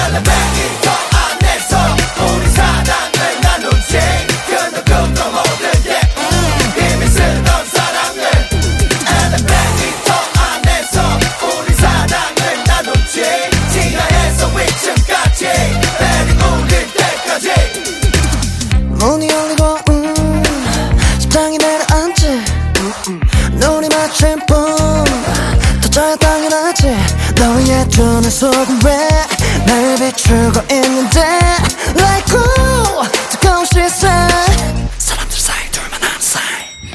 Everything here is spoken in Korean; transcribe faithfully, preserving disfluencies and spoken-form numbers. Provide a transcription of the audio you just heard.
엘리베이터 안에서 우리 사랑을 나누지 그 누구도 모르게 힘이 쓰던 사랑을 엘리베이터 안에서 우리 사랑을 나누지 지하에서 위층까지 벨이 울릴 때까지 문이 열리고 음, 심장이 내려앉지 음, 음. 눈이 마주친 뿜더 잘 당연하지 너의 두 눈 속은 왜 날 비추고 있는데 like